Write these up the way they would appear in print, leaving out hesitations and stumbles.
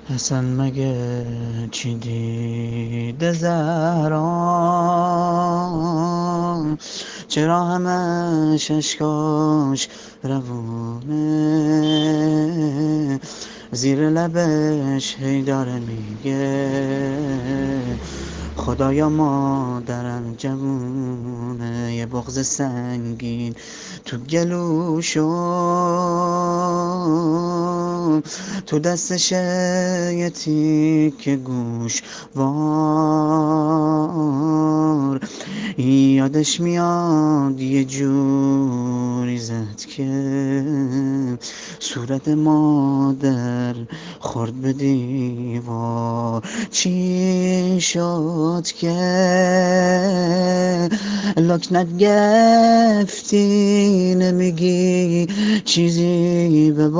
اصلا مگه چی دیده زهرا؟ چرا همش اشکاش روونه؟ زیر لبش هی داره میگه خدایا مادرم جوونه. یه بغض سنگین تو گلوشو، تو دستشه یه تیکه گوش وار. یادش میاد یه جوری زد که صورت مادر خورد به دیوار. چی شد که لکنت گفتی نمیگی چیزی به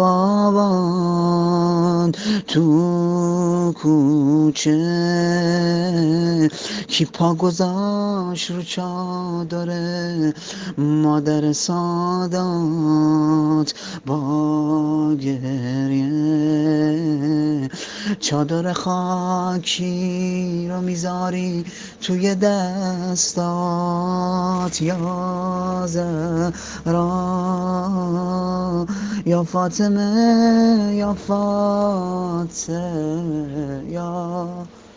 بابان تو کوچه؟ کی پا گذاشت رو چادر مادر سادات با گریه؟ چادر خاکی رو میذاری توی دستات یا زهرا یا فاطمه یا فاطمه یا